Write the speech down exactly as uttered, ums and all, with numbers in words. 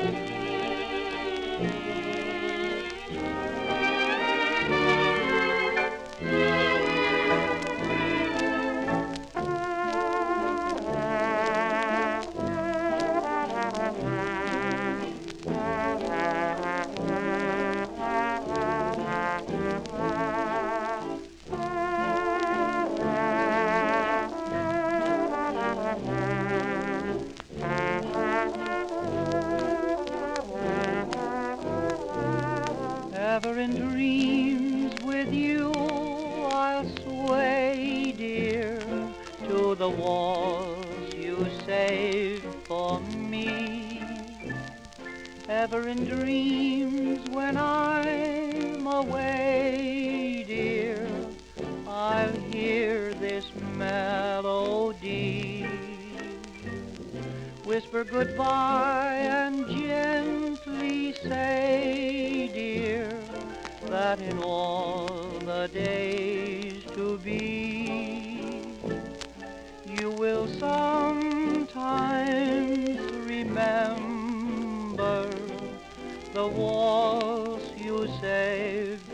Ever in dreams with you I'll sway, dear, to the waltz you saved for me. Ever in dreams when I'm away, dear, I'll hear this melody. Whisper goodbye and gently say, dear, that in all the days to be, you will sometimes remember the waltz you saved